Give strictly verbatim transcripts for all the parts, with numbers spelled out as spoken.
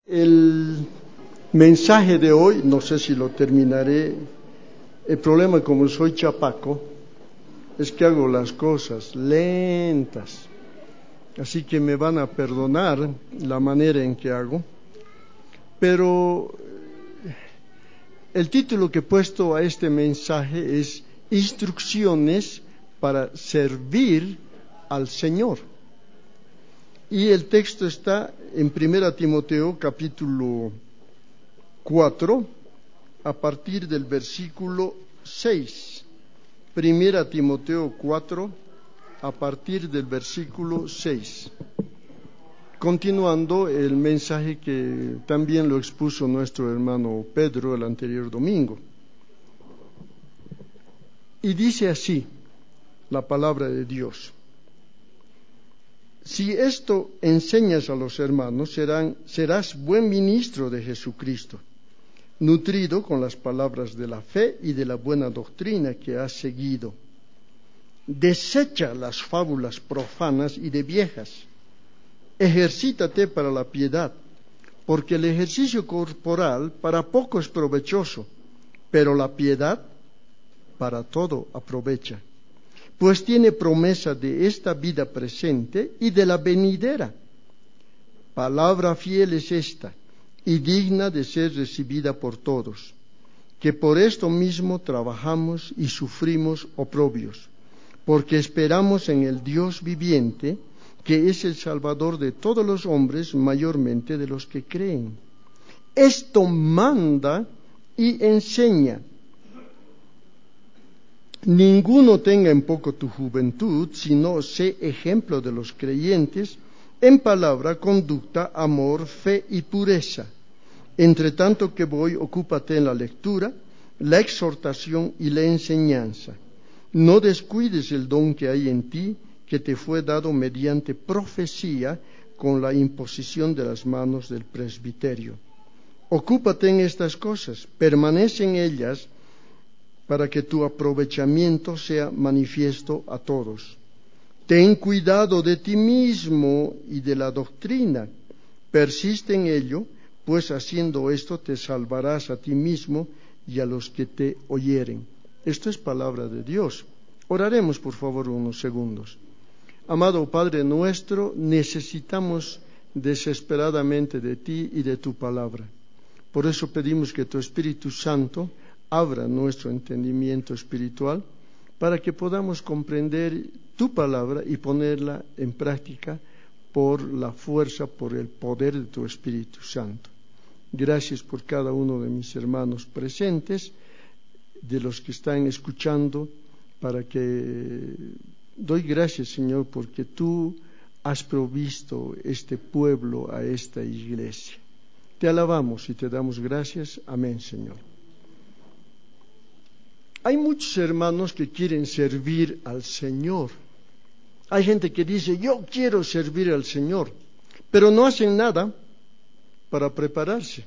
El mensaje de hoy, no sé si lo terminaré. El problema, como soy chapaco, es que hago las cosas lentas. Así que me van a perdonar la manera en que hago. Pero el título que he puesto a este mensaje es Instrucciones para servir al Señor. Y el texto está en Primera Timoteo capítulo cuatro, a partir del versículo seis. Primera Timoteo cuatro, a partir del versículo seis. Continuando el mensaje que también lo expuso nuestro hermano Pedro el anterior domingo. Y dice así la palabra de Dios: si esto enseñas a los hermanos, serán, serás buen ministro de Jesucristo, nutrido con las palabras de la fe y de la buena doctrina que has seguido. Desecha las fábulas profanas y de viejas. Ejercítate para la piedad, porque el ejercicio corporal para poco es provechoso, pero la piedad para todo aprovecha, pues tiene promesa de esta vida presente y de la venidera. Palabra fiel es esta, y digna de ser recibida por todos, que por esto mismo trabajamos y sufrimos oprobios, porque esperamos en el Dios viviente, que es el Salvador de todos los hombres, mayormente de los que creen. Esto manda y enseña. Ninguno tenga en poco tu juventud, sino sé ejemplo de los creyentes en palabra, conducta, amor, fe y pureza. Entre tanto que voy, ocúpate en la lectura, la exhortación y la enseñanza. No descuides el don que hay en ti, que te fue dado mediante profecía con la imposición de las manos del presbiterio. Ocúpate en estas cosas, permanece en ellas, para que tu aprovechamiento sea manifiesto a todos. Ten cuidado de ti mismo y de la doctrina. Persiste en ello, pues haciendo esto te salvarás a ti mismo y a los que te oyeren. Esto es palabra de Dios. Oraremos, por favor, unos segundos. Amado Padre nuestro, necesitamos desesperadamente de ti y de tu palabra. Por eso pedimos que tu Espíritu Santo abra nuestro entendimiento espiritual para que podamos comprender tu palabra y ponerla en práctica por la fuerza, por el poder de tu Espíritu Santo. Gracias por cada uno de mis hermanos presentes, de los que están escuchando, para que doy gracias, Señor, porque tú has provisto este pueblo a esta iglesia. Te alabamos y te damos gracias. Amén, Señor. Hay muchos hermanos que quieren servir al Señor. Hay gente que dice, yo quiero servir al Señor, pero no hacen nada para prepararse.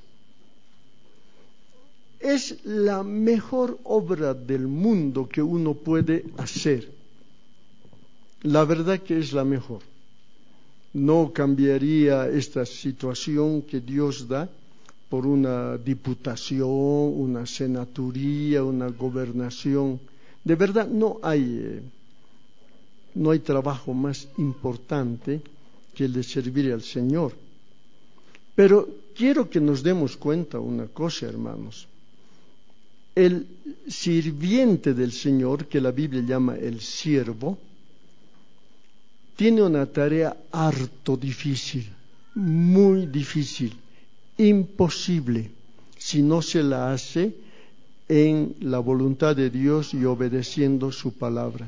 Es la mejor obra del mundo que uno puede hacer. La verdad que es la mejor. No cambiaría esta situación que Dios da por una diputación, una senaturía, una gobernación. De verdad no hay, eh, no hay trabajo más importante que el de servir al Señor. Pero quiero que nos demos cuenta una cosa, hermanos. El sirviente del Señor, que la Biblia llama el siervo, tiene una tarea harto difícil, muy difícil, imposible, si no se la hace en la voluntad de Dios y obedeciendo su palabra.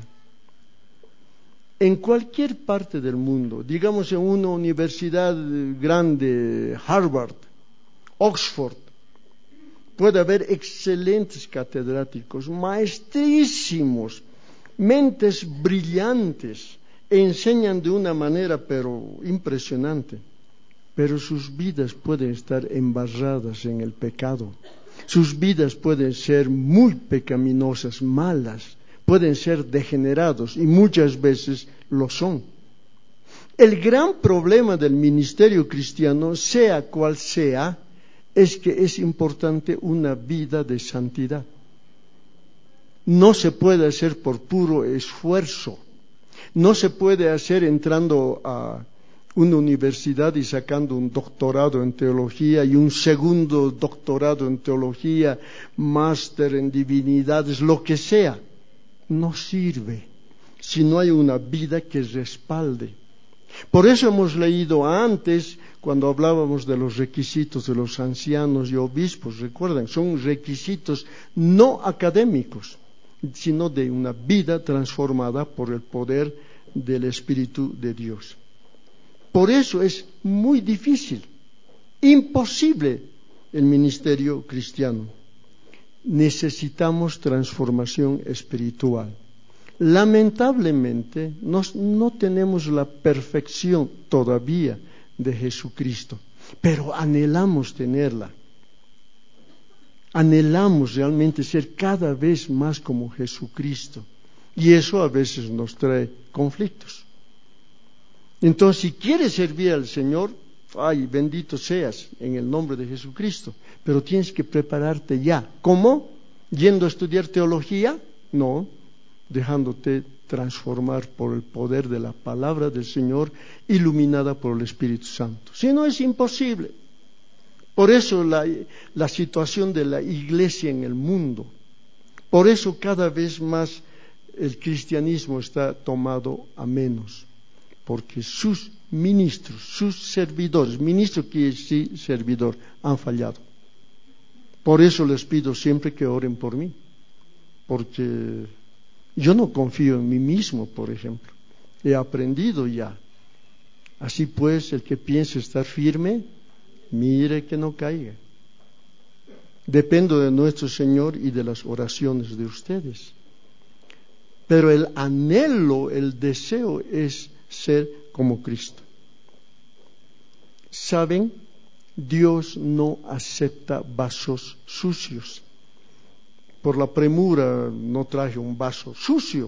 En cualquier parte del mundo, digamos en una universidad grande, Harvard, Oxford, puede haber excelentes catedráticos, maestrísimos, mentes brillantes, enseñan de una manera pero impresionante, pero sus vidas pueden estar embarradas en el pecado. Sus vidas pueden ser muy pecaminosas, malas, pueden ser degenerados y muchas veces lo son. El gran problema del ministerio cristiano, sea cual sea, es que es importante una vida de santidad. No se puede hacer por puro esfuerzo. No se puede hacer entrando a una universidad y sacando un doctorado en teología y un segundo doctorado en teología, máster en divinidades, lo que sea. No sirve si no hay una vida que respalde. Por eso hemos leído antes, cuando hablábamos de los requisitos de los ancianos y obispos, recuerden, son requisitos no académicos, sino de una vida transformada por el poder del Espíritu de Dios. Por eso es muy difícil, imposible el ministerio cristiano. Necesitamos transformación espiritual. Lamentablemente no, no tenemos la perfección todavía de Jesucristo, pero anhelamos tenerla. Anhelamos realmente ser cada vez más como Jesucristo, y eso a veces nos trae conflictos. Entonces, si quieres servir al Señor, ay, bendito seas en el nombre de Jesucristo, pero tienes que prepararte ya. ¿Cómo? ¿Yendo a estudiar teología? No, dejándote transformar por el poder de la palabra del Señor, iluminada por el Espíritu Santo. Si no, es imposible. Por eso la, la situación de la iglesia en el mundo, por eso cada vez más el cristianismo está tomado a menos, porque sus ministros, sus servidores, ministro quiere decir servidor, han fallado. Por eso les pido siempre que oren por mí, porque yo no confío en mí mismo, por ejemplo. He aprendido ya. Así pues, el que piense estar firme, mire que no caiga. Dependo de nuestro Señor y de las oraciones de ustedes. Pero el anhelo, el deseo es ser como Cristo. ¿Saben? Dios no acepta vasos sucios. Por la premura no traje un vaso sucio.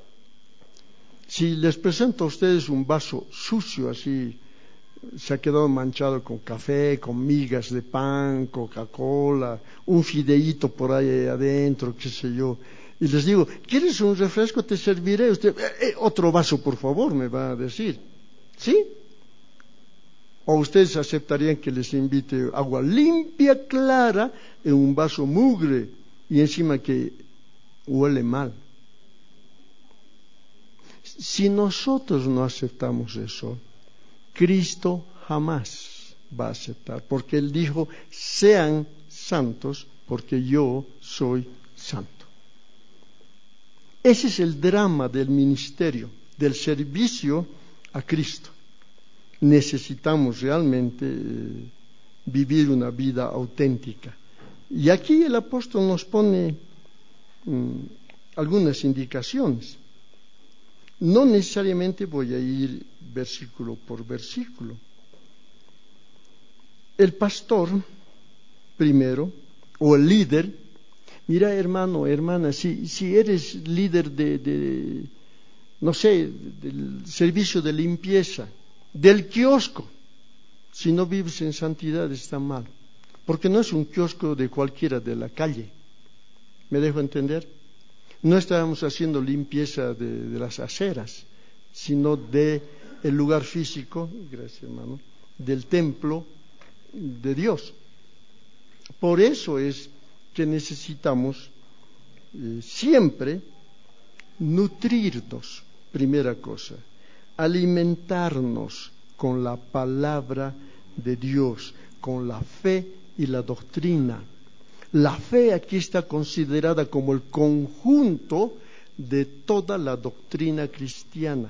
Si les presento a ustedes un vaso sucio, así se ha quedado manchado con café, con migas de pan, Coca-Cola, un fideíto por ahí adentro, qué sé yo, y les digo, ¿quieres un refresco? Te serviré. Usted, eh, eh, otro vaso, por favor, me va a decir. ¿Sí? ¿O ustedes aceptarían que les invite agua limpia, clara, en un vaso mugre y encima que huele mal? Si nosotros no aceptamos eso, Cristo jamás va a aceptar, porque Él dijo, sean santos porque yo soy santo. Ese es el drama del ministerio, del servicio a Cristo. Necesitamos realmente eh, vivir una vida auténtica. Y aquí el apóstol nos pone mm, algunas indicaciones. No necesariamente voy a ir versículo por versículo. El pastor, primero, o el líder, mira hermano, hermana, si, si eres líder de, de, no sé, del servicio de limpieza, del kiosco, si no vives en santidad está mal, porque no es un kiosco de cualquiera de la calle. ¿Me dejo entender? No estábamos haciendo limpieza de, de las aceras, sino de el lugar físico, gracias hermano, del templo de Dios. Por eso es que necesitamos eh, siempre nutrirnos, primera cosa, alimentarnos con la palabra de Dios, con la fe y la doctrina. La fe aquí está considerada como el conjunto de toda la doctrina cristiana.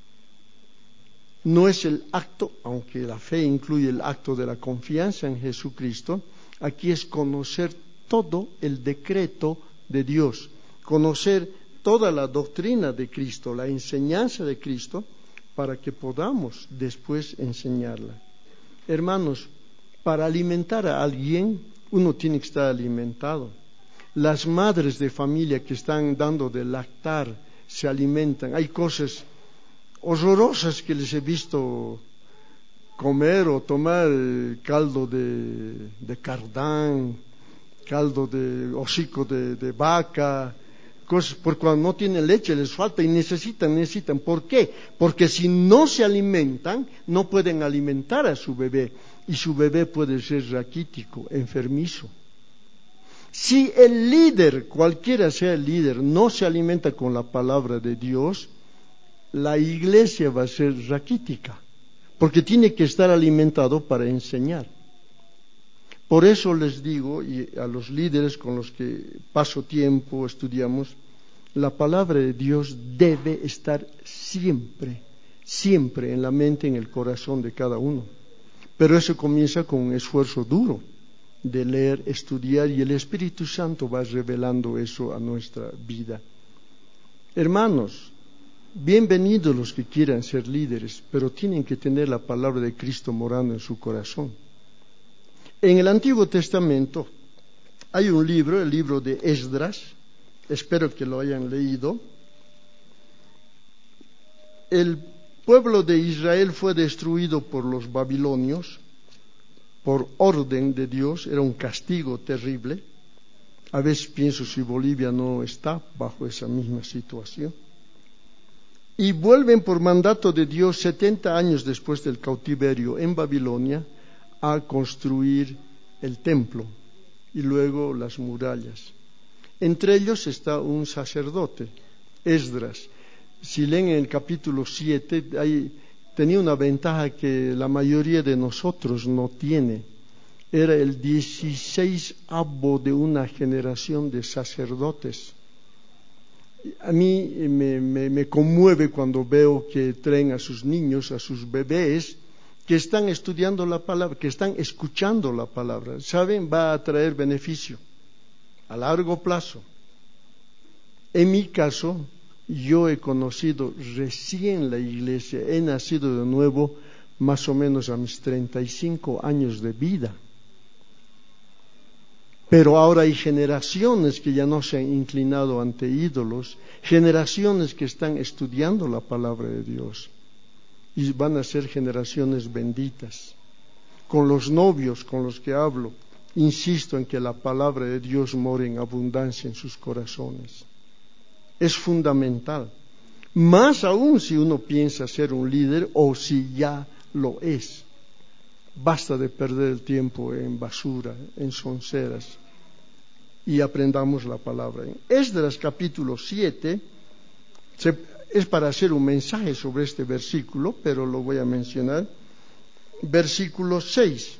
No es el acto, aunque la fe incluye el acto de la confianza en Jesucristo, aquí es conocer todo el decreto de Dios, conocer toda la doctrina de Cristo, la enseñanza de Cristo, para que podamos después enseñarla. Hermanos, para alimentar a alguien, uno tiene que estar alimentado. Las madres de familia que están dando de lactar se alimentan. Hay cosas horrorosas que les he visto comer o tomar caldo de, de cardán, caldo de hocico de, de vaca, cosas, porque cuando no tienen leche les falta y necesitan, necesitan. ¿Por qué? Porque si no se alimentan, no pueden alimentar a su bebé y su bebé puede ser raquítico, enfermizo. Si el líder, cualquiera sea el líder, no se alimenta con la palabra de Dios, la iglesia va a ser raquítica, porque tiene que estar alimentado para enseñar. Por eso les digo, y a los líderes con los que paso tiempo, estudiamos, la palabra de Dios debe estar siempre, siempre en la mente, en el corazón de cada uno. Pero eso comienza con un esfuerzo duro de leer, estudiar, y el Espíritu Santo va revelando eso a nuestra vida. Hermanos, bienvenidos los que quieran ser líderes, pero tienen que tener la palabra de Cristo morando en su corazón. En el Antiguo Testamento hay un libro, el libro de Esdras, espero que lo hayan leído. El pueblo de Israel fue destruido por los babilonios, por orden de Dios, era un castigo terrible. A veces pienso si Bolivia no está bajo esa misma situación. Y vuelven por mandato de Dios setenta años después del cautiverio en Babilonia a construir el templo y luego las murallas. Entre ellos está un sacerdote, Esdras. Si leen en el capítulo siete, hay, tenía una ventaja que la mayoría de nosotros no tiene. Era el dieciséisavo de una generación de sacerdotes. A mí me, me, me conmueve cuando veo que traen a sus niños, a sus bebés, que están estudiando la palabra, que están escuchando la palabra. ¿Saben? Va a traer beneficio a largo plazo. En mi caso, yo he conocido recién la iglesia, he nacido de nuevo más o menos a mis treinta y cinco años de vida. Pero ahora hay generaciones que ya no se han inclinado ante ídolos, generaciones que están estudiando la palabra de Dios y van a ser generaciones benditas. Con los novios con los que hablo, insisto en que la palabra de Dios more en abundancia en sus corazones. Es fundamental, más aún si uno piensa ser un líder o si ya lo es. Basta de perder el tiempo en basura, en sonceras, y aprendamos la palabra. En Esdras capítulo siete, se, es para hacer un mensaje sobre este versículo, pero lo voy a mencionar. Versículo seis.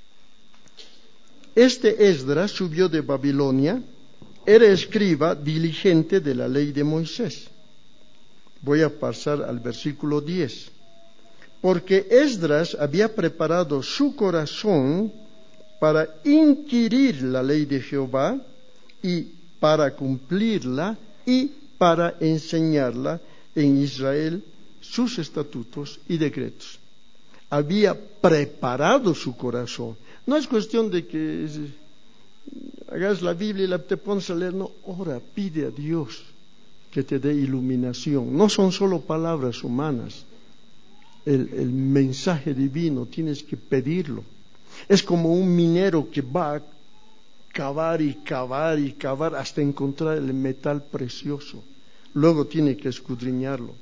Este Esdras subió de Babilonia, era escriba diligente de la ley de Moisés. Voy a pasar al versículo diez. Porque Esdras había preparado su corazón para inquirir la ley de Jehová y para cumplirla y para enseñarla en Israel sus estatutos y decretos. Había preparado su corazón. No es cuestión de que hagas la Biblia y la te pones a leer, no, ora, pide a Dios que te dé iluminación. No son solo palabras humanas. El, el mensaje divino tienes que pedirlo. Es como un minero que va a cavar y cavar y cavar hasta encontrar el metal precioso. Luego tiene que escudriñarlo.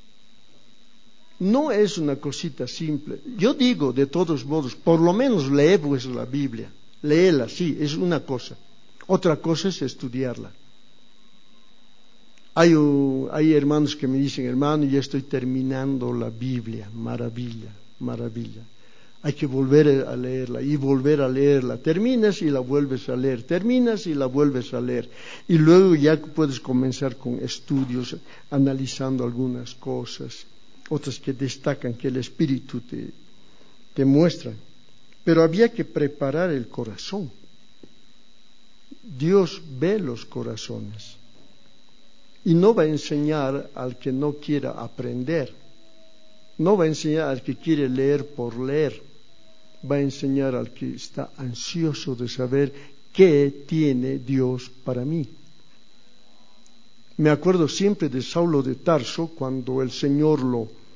No es una cosita simple. Yo digo, de todos modos, por lo menos lee pues la Biblia. Léela, sí, es una cosa. Otra cosa es estudiarla. Hay, uh, hay hermanos que me dicen, hermano, ya estoy terminando la Biblia. Maravilla, maravilla. Hay que volver a leerla y volver a leerla. Terminas y la vuelves a leer. Terminas y la vuelves a leer. Y luego ya puedes comenzar con estudios, analizando algunas cosas, otras que destacan, que el Espíritu te, te muestra. Pero había que preparar el corazón. Dios ve los corazones. Y no va a enseñar al que no quiera aprender. No va a enseñar al que quiere leer por leer. Va a enseñar al que está ansioso de saber qué tiene Dios para mí. Me acuerdo siempre de Saulo de Tarso cuando el Señor lo,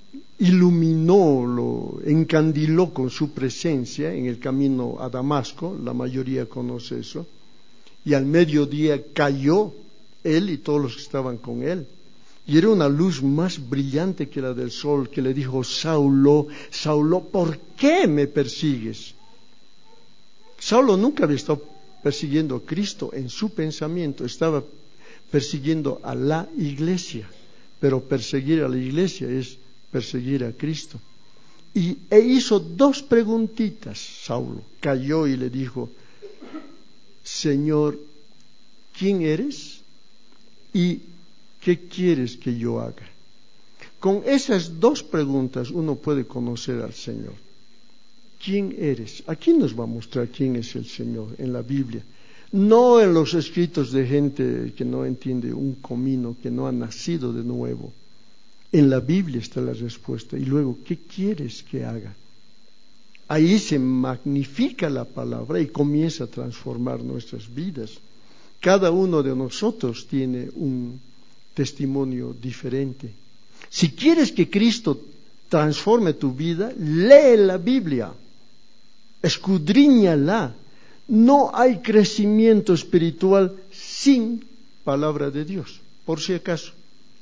iluminó, lo encandiló con su presencia en el camino a Damasco, la mayoría conoce eso, y al mediodía cayó él y todos los que estaban con él. Y era una luz más brillante que la del sol, que le dijo: Saulo, Saulo, ¿por qué me persigues? Saulo nunca había estado persiguiendo a Cristo en su pensamiento, estaba persiguiendo a la iglesia, pero perseguir a la iglesia es perseguir a Cristo. Y e hizo dos preguntitas, Saulo. Cayó y le dijo: Señor, ¿quién eres? ¿Y qué quieres que yo haga? Con esas dos preguntas uno puede conocer al Señor. ¿Quién eres? Aquí nos va a mostrar quién es el Señor en la Biblia. No en los escritos de gente que no entiende un comino, que no ha nacido de nuevo. En la Biblia está la respuesta. Y luego, ¿qué quieres que haga? Ahí se magnifica la palabra y comienza a transformar nuestras vidas. Cada uno de nosotros tiene un testimonio diferente. Si quieres que Cristo transforme tu vida, lee la Biblia, escudriñala. No hay crecimiento espiritual sin palabra de Dios, por si acaso.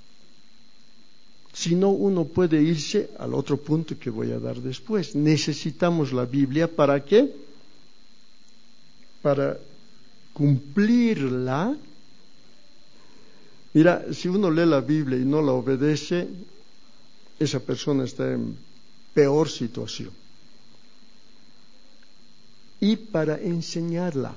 Si no, uno puede irse al otro punto que voy a dar después. Necesitamos la Biblia, ¿para qué? Para cumplirla. Mira, si uno lee la Biblia y no la obedece, esa persona está en peor situación. Y para enseñarla.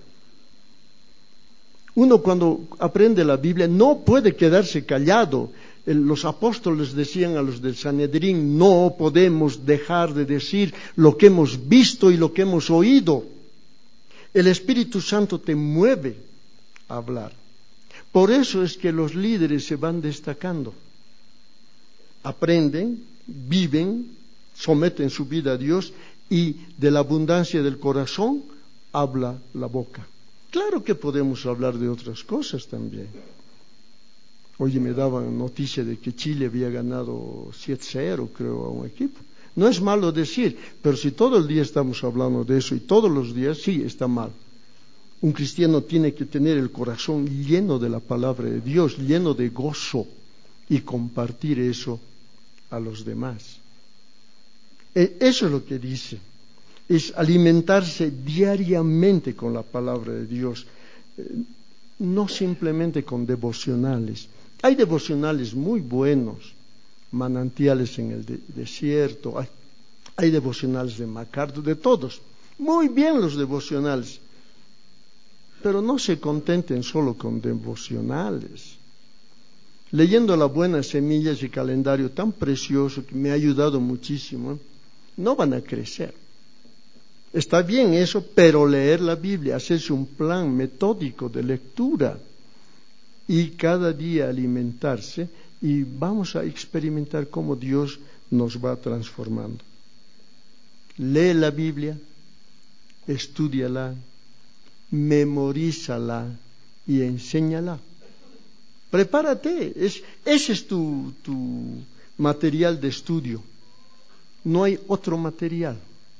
Uno cuando aprende la Biblia no puede quedarse callado. Los apóstoles decían a los del Sanedrín: no podemos dejar de decir lo que hemos visto y lo que hemos oído. El Espíritu Santo te mueve a hablar. Por eso es que los líderes se van destacando. Aprenden, viven, someten su vida a Dios y de la abundancia del corazón habla la boca. Claro que podemos hablar de otras cosas también. Oye, me daban noticia de que Chile había ganado siete cero, creo, a un equipo. No es malo decir, pero si todo el día estamos hablando de eso y todos los días, sí, está mal. Un cristiano tiene que tener el corazón lleno de la palabra de Dios, lleno de gozo, y compartir eso a los demás. Eso es lo que dice, es alimentarse diariamente con la palabra de Dios, no simplemente con devocionales. Hay devocionales muy buenos, manantiales en el de- desierto, hay, hay devocionales de MacArthur, de todos, muy bien los devocionales, pero no se contenten solo con devocionales. Leyendo La Buena Semilla, ese calendario tan precioso que me ha ayudado muchísimo, no van a crecer. Está bien eso, pero leer la Biblia, hacerse un plan metódico de lectura y cada día alimentarse, y vamos a experimentar cómo Dios nos va transformando. Lee la Biblia, estúdiala, memorízala y enséñala. Prepárate, es, ese es tu, tu material de estudio. No hay otro material.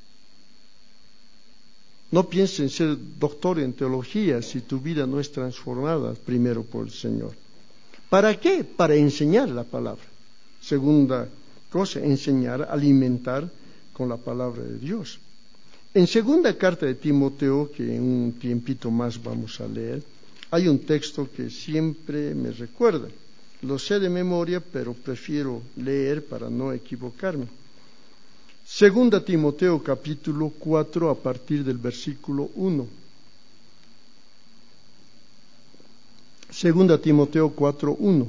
No pienses en ser doctor en teología si tu vida no es transformada primero por el Señor. ¿Para qué? Para enseñar la palabra. Segunda cosa, enseñar, alimentar con la palabra de Dios. En segunda carta de Timoteo, que en un tiempito más vamos a leer, hay un texto que siempre me recuerda. Lo sé de memoria, pero prefiero leer para no equivocarme. Segunda Timoteo capítulo cuatro a partir del versículo uno. Segunda Timoteo cuatro uno.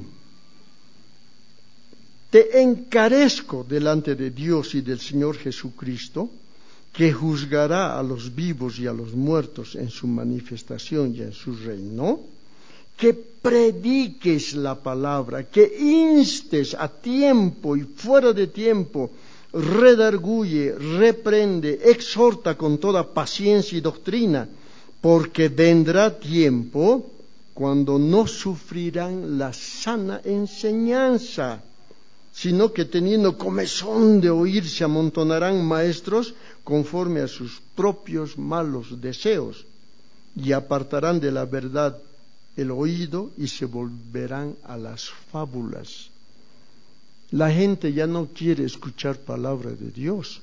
Te encarezco delante de Dios y del Señor Jesucristo, que juzgará a los vivos y a los muertos en su manifestación y en su reino, que prediques la palabra, que instes a tiempo y fuera de tiempo, redarguye, reprende, exhorta con toda paciencia y doctrina, porque vendrá tiempo cuando no sufrirán la sana enseñanza, sino que teniendo comezón de oír se amontonarán maestros conforme a sus propios malos deseos y apartarán de la verdad el oído y se volverán a las fábulas. La gente ya no quiere escuchar palabra de Dios.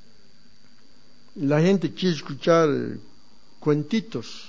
La gente quiere escuchar cuentitos.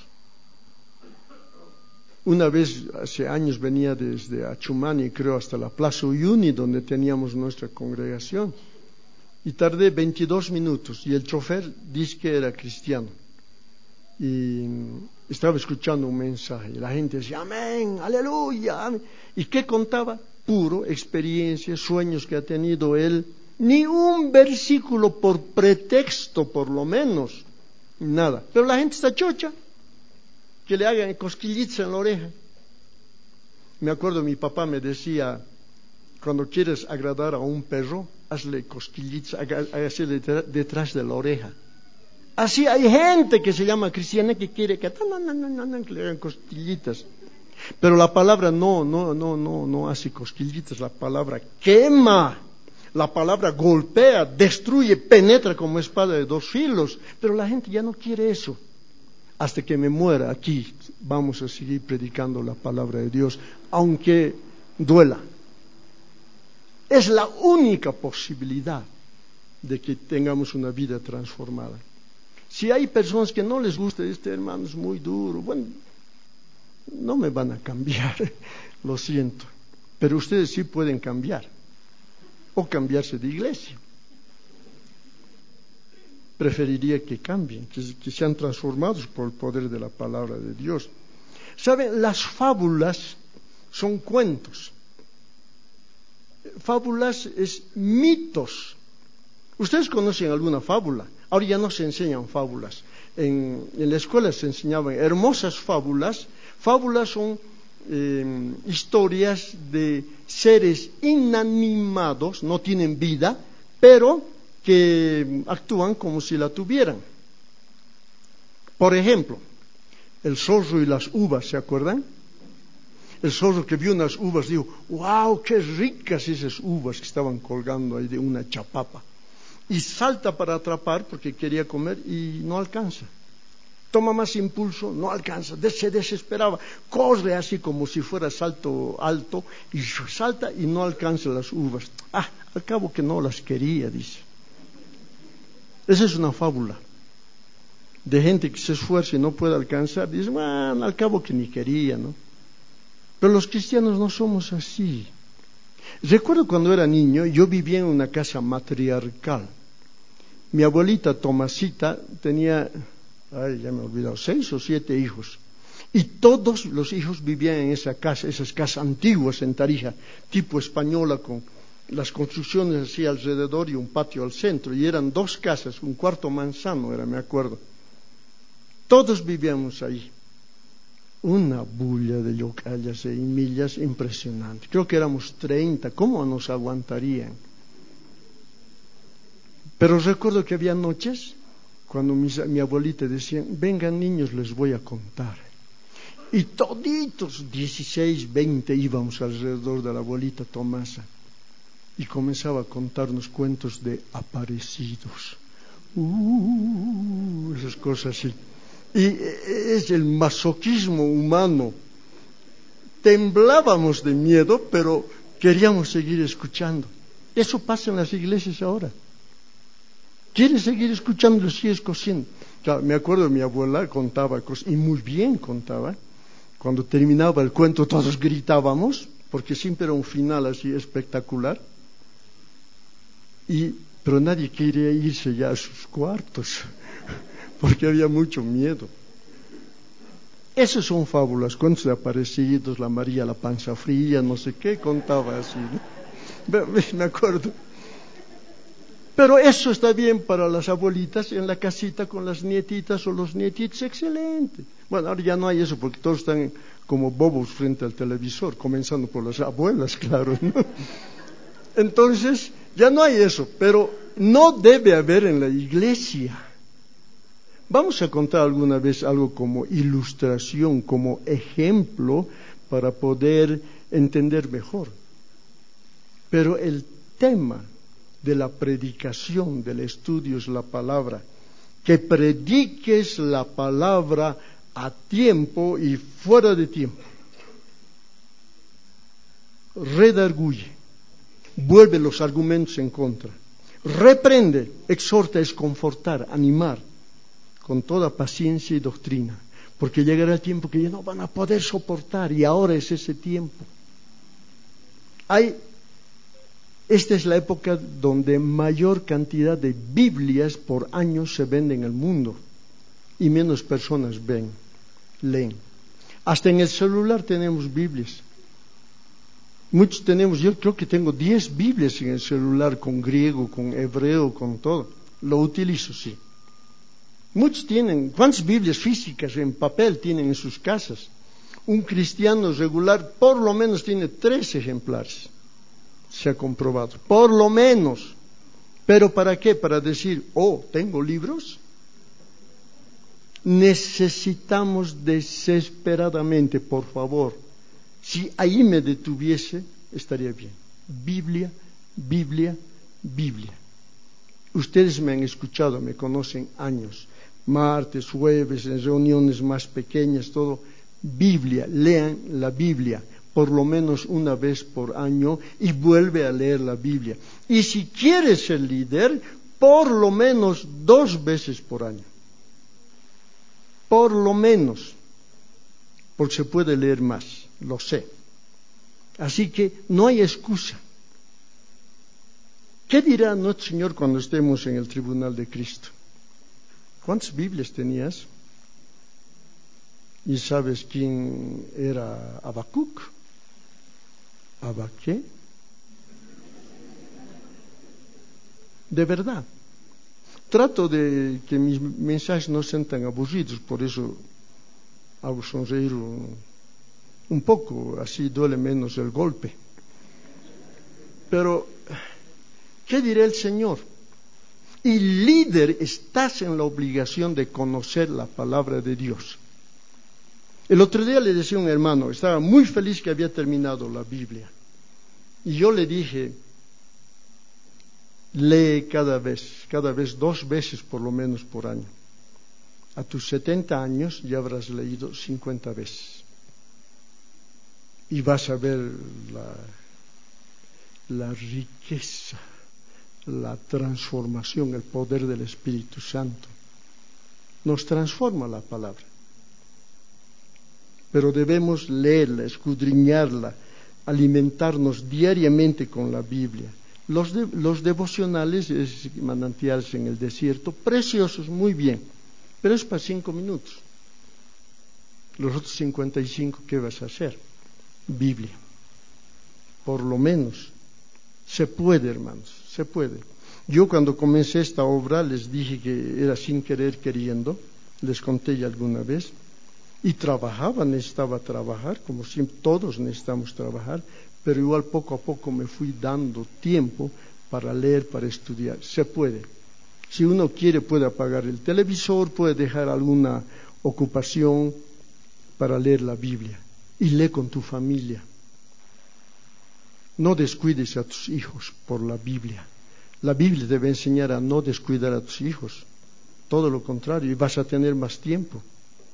Una vez, hace años, venía desde Achumani, creo, hasta la Plaza Uyuni, donde teníamos nuestra congregación. Y tardé veintidós minutos, y el chofer dice que era cristiano. Y estaba escuchando un mensaje, y la gente decía, amén, aleluya, amén. ¿Y qué contaba? Puro experiencia, sueños que ha tenido él. Ni un versículo por pretexto, por lo menos. Nada. Pero la gente está chocha. Que le hagan cosquillitas en la oreja. Me acuerdo, mi papá me decía, cuando quieres agradar a un perro, hazle cosquillitas, hágasele detrás de la oreja. Así hay gente que se llama cristiana que quiere que, no, no, no, no, no, que le hagan cosquillitas. Pero la palabra no, no, no, no, no hace cosquillitas, la palabra quema. La palabra golpea, destruye, penetra como espada de dos filos. Pero la gente ya no quiere eso. Hasta que me muera aquí, vamos a seguir predicando la palabra de Dios, aunque duela. Es la única posibilidad de que tengamos una vida transformada. Si hay personas que no les gusta, este hermano es muy duro, bueno, no me van a cambiar, lo siento. Pero ustedes sí pueden cambiar, o cambiarse de iglesia. Preferiría que cambien, que, que sean transformados por el poder de la palabra de Dios. ¿Saben? Las fábulas son cuentos. Fábulas es mitos. ¿Ustedes conocen alguna fábula? Ahora ya no se enseñan fábulas. En, en la escuela se enseñaban hermosas fábulas. Fábulas son eh, historias de seres inanimados, no tienen vida, pero que actúan como si la tuvieran. Por ejemplo, el zorro y las uvas, ¿se acuerdan? El zorro que vio unas uvas dijo, wow, qué ricas esas uvas que estaban colgando ahí de una chapapa. Y salta para atrapar porque quería comer y no alcanza. Toma más impulso, no alcanza, se desesperaba, corre así como si fuera salto alto y salta y no alcanza las uvas. Ah, al cabo que no las quería, dice. Esa es una fábula de gente que se esfuerza y no puede alcanzar. Dice, bueno, al cabo que ni quería, ¿no? Pero los cristianos no somos así. Recuerdo cuando era niño, yo vivía en una casa matriarcal. Mi abuelita Tomasita tenía, ay, ya me he olvidado, seis o siete hijos. Y todos los hijos vivían en esa casa, esas casas antiguas en Tarija, tipo española, con las construcciones así alrededor y un patio al centro, y eran dos casas, un cuarto manzano era, me acuerdo. Todos vivíamos ahí. Una bulla de yocallas e millas impresionante. Creo que éramos treinta, ¿cómo nos aguantarían? Pero recuerdo que había noches cuando mis, mi abuelita decía, vengan niños, les voy a contar. Y toditos, dieciséis, veinte, íbamos alrededor de la abuelita Tomasa. Y comenzaba a contarnos cuentos de aparecidos. Uh, esas cosas así. Y es el masoquismo humano. Temblábamos de miedo, pero queríamos seguir escuchando. Eso pasa en las iglesias ahora. ¿Quieres seguir escuchando? Lo sigues cosiendo. Claro, me acuerdo, mi abuela contaba cosas, y muy bien contaba. Cuando terminaba el cuento todos gritábamos, porque siempre era un final así espectacular. Y, pero nadie quería irse ya a sus cuartos, porque había mucho miedo. Esas son fábulas, cuentos de aparecidos, la María, la panza fría, no sé qué, contaba así, ¿no? Me acuerdo. Pero eso está bien para las abuelitas en la casita con las nietitas o los nietitos, excelente. Bueno, ahora ya no hay eso porque todos están como bobos frente al televisor, comenzando por las abuelas, claro, ¿no? Entonces, ya no hay eso, pero no debe haber en la iglesia. Vamos a contar alguna vez algo como ilustración, como ejemplo, para poder entender mejor. Pero el tema de la predicación, del estudio es la palabra. Que prediques la palabra a tiempo y fuera de tiempo. Redarguye, vuelve los argumentos en contra, reprende, exhorta, es confortar, animar, con toda paciencia y doctrina, porque llegará el tiempo que ya no van a poder soportar, y ahora es ese tiempo. Hay, esta es la época donde mayor cantidad de Biblias por año se venden en el mundo, y menos personas ven, leen. Hasta en el celular tenemos Biblias. Muchos tenemos, yo creo que tengo diez Biblias en el celular, con griego, con hebreo, con todo. Lo utilizo, sí. Muchos tienen, ¿cuántas Biblias físicas en papel tienen en sus casas? Un cristiano regular por lo menos tiene tres ejemplares. Se ha comprobado, por lo menos. ¿Pero para qué? Para decir, oh, ¿tengo libros? Necesitamos desesperadamente, por favor. Si ahí me detuviese, estaría bien. Biblia, Biblia, Biblia. Ustedes me han escuchado, me conocen años. Martes, jueves, en reuniones más pequeñas, todo. Biblia, lean la Biblia, por lo menos una vez por año, y vuelve a leer la Biblia. Y si quieres ser líder, por lo menos dos veces por año. Por lo menos. Porque se puede leer más. Lo sé. Así que no hay excusa. ¿Qué dirá nuestro Señor cuando estemos en el tribunal de Cristo? ¿Cuántas Biblias tenías? ¿Y sabes quién era Habacuc? ¿Habaqué? De verdad. Trato de que mis mensajes no sean tan aburridos, por eso hago sonreír un, un poco, así duele menos el golpe. Pero, ¿qué dirá el Señor? Y líder, estás en la obligación de conocer la palabra de Dios. El otro día le decía a un hermano, estaba muy feliz que había terminado la Biblia. Y yo le dije, lee cada vez, cada vez dos veces por lo menos por año. A tus setenta años ya habrás leído cincuenta veces. Y vas a ver la, la riqueza, la transformación, el poder del Espíritu Santo. Nos transforma la palabra. Pero debemos leerla, escudriñarla, alimentarnos diariamente con la Biblia. Los, de, los devocionales, es manantiales en el desierto, preciosos, muy bien, pero es para cinco minutos. Los otros cincuenta y cinco, ¿qué vas a hacer? Biblia. Por lo menos. Se puede, hermanos, se puede. Yo cuando comencé esta obra les dije que era sin querer queriendo, les conté ya alguna vez, y trabajaba, necesitaba trabajar, como siempre todos necesitamos trabajar, pero igual poco a poco me fui dando tiempo para leer, para estudiar. Se puede. Si uno quiere puede apagar el televisor, puede dejar alguna ocupación para leer la Biblia. Y lee con tu familia. No descuides a tus hijos por la Biblia. La Biblia debe enseñar a no descuidar a tus hijos. Todo lo contrario, y vas a tener más tiempo.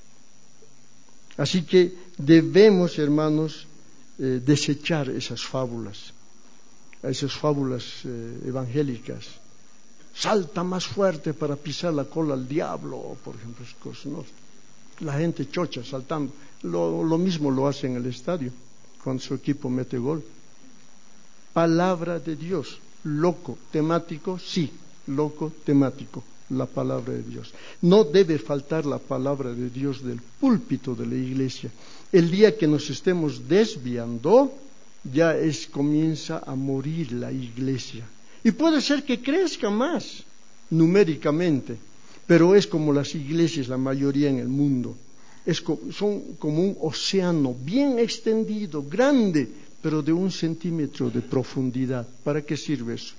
Así que debemos, hermanos, eh, desechar esas fábulas, esas fábulas eh, evangélicas. Salta más fuerte para pisar la cola al diablo, por ejemplo, esas cosas, ¿no? La gente chocha saltando. Lo, lo mismo lo hace en el estadio, cuando su equipo mete gol. Palabra de Dios, loco, temático, sí, loco, temático, la palabra de Dios. No debe faltar la palabra de Dios del púlpito de la iglesia. El día que nos estemos desviando, ya es, comienza a morir la iglesia. Y puede ser que crezca más numéricamente, pero es como las iglesias, la mayoría en el mundo. Es co- son como un océano bien extendido, grande, pero de un centímetro de profundidad. ¿Para qué sirve eso?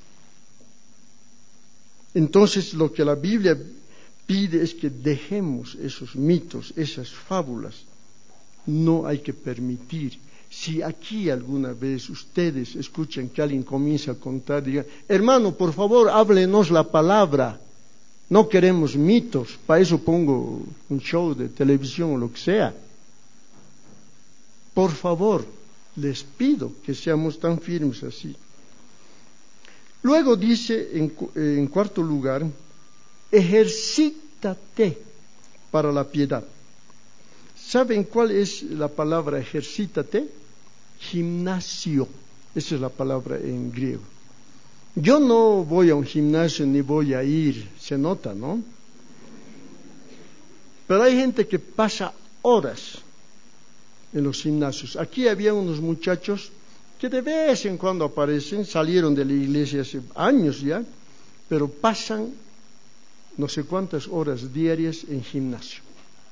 Entonces, lo que la Biblia pide es que dejemos esos mitos, esas fábulas. No hay que permitir. Si aquí alguna vez ustedes escuchan que alguien comienza a contar, digan, hermano, por favor, háblenos la palabra. No queremos mitos, para eso pongo un show de televisión o lo que sea. Por favor, les pido que seamos tan firmes así. Luego dice, en, en cuarto lugar, ejercítate para la piedad. ¿Saben cuál es la palabra ejercítate? Gimnasio. Esa es la palabra en griego. Yo no voy a un gimnasio ni voy a ir, se nota, ¿no? Pero hay gente que pasa horas en los gimnasios. Aquí había unos muchachos que de vez en cuando aparecen, salieron de la iglesia hace años ya, pero pasan no sé cuántas horas diarias en gimnasio.